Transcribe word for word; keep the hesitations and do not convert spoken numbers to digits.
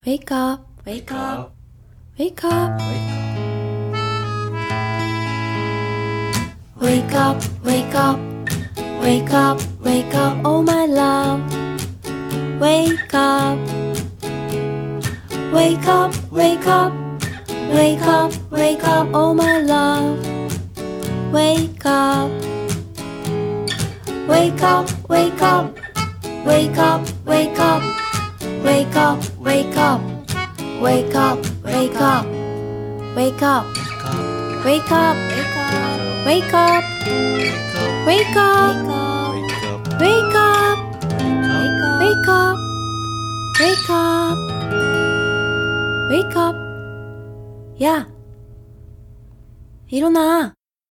Wake up, wake up, wake up. Wake up, wake up, wake up, wake up, oh my love. Wake up, wake up, wake up, wake up, wake up, oh my love. Wake up, wake up, wake up, wake up, wake up, wake up, wake up, wake up, wake up, wake up, wake up, wake up, wake up, wake up, wake up, wake up, wake up. 야, 일어나.